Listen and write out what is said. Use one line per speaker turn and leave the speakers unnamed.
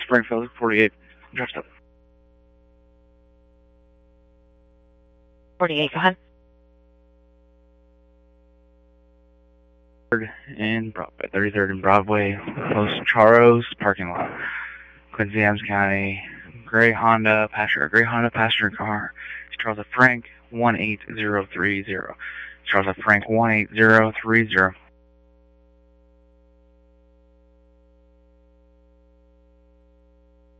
Springfield 48. Drift up.
48, go ahead.
In Broadway, 33rd and Broadway, close to Charros parking lot. Quincy Adams County, gray Honda passenger car. Charles F. Frank 18030. Charles F. Frank 18030.